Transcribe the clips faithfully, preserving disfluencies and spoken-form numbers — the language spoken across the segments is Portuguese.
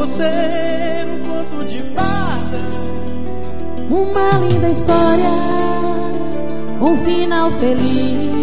você um conto de fada, uma linda história, um final feliz.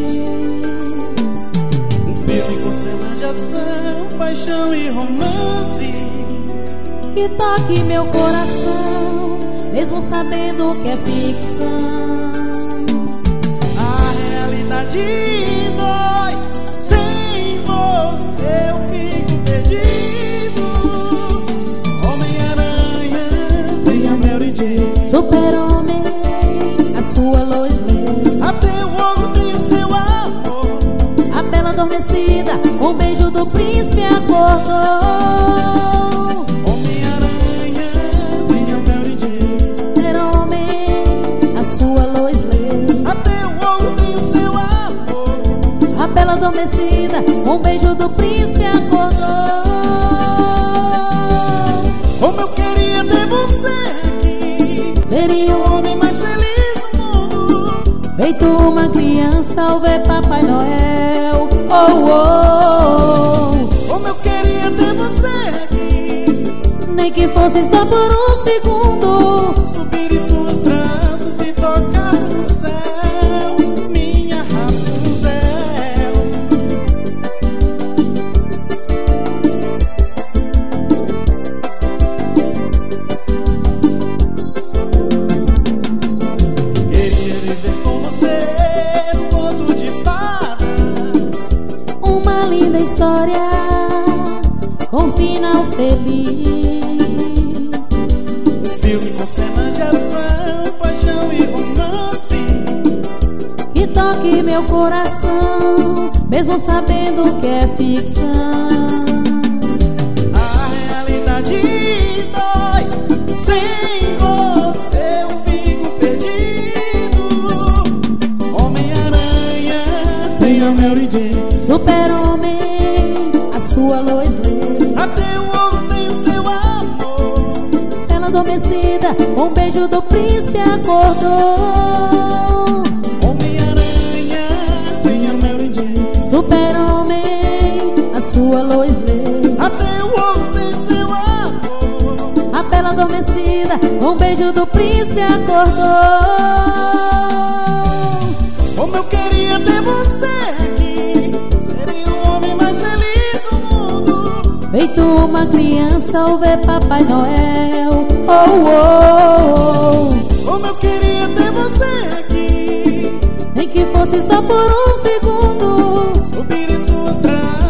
um filme com cenas de ação, paixão e romance, que toque meu coração, mesmo sabendo que é ficção. A realidade dói, sem você eu fico perdido. Homem-Aranha tem a Mary Jane, Super-Homem, a sua Lois Lane, até o ogro tem o seu amor. a bela adormecida, um beijo do príncipe acordou. Homem-Aranha tem a Mary Jane, Super-Homem, a sua Lois Lane, até o ogro tem o seu amor. a bela adormecida, um beijo do príncipe acordou. Como eu queria ter você aqui, Seria o homem mais feliz do mundo. feito uma criança ao ver Papai Noel. Oh, oh, Como eu queria ter você aqui, oh. Nem que fosse só por um segundo, subir em suas tranças e tocar no céu, minha Rapunzel. Queria viver com você um conto de fada, uma linda história com final feliz. um filme com cenas de ação, paixão e romance, Que toque meu coração, mesmo sabendo que é ficção. a realidade dói, sem você eu fico perdido. Homem-Aranha tem a Mary Jane, Super-Homem, a sua Lois Lane, até o ogro tem o seu amor. bela adormecida, um beijo do príncipe acordou. Homem-Aranha tem a Mary Jane, Super-Homem, a sua Lois Lane, até o ogro tem o seu amor. a bela adormecida, um beijo do príncipe acordou. Como eu queria ter você aqui, seria o homem mais feliz do mundo. Feito uma criança ao ver Papai Noel. Oh, oh, oh. Como eu queria ter você aqui, Nem que fosse só por um segundo, subir em suas tranças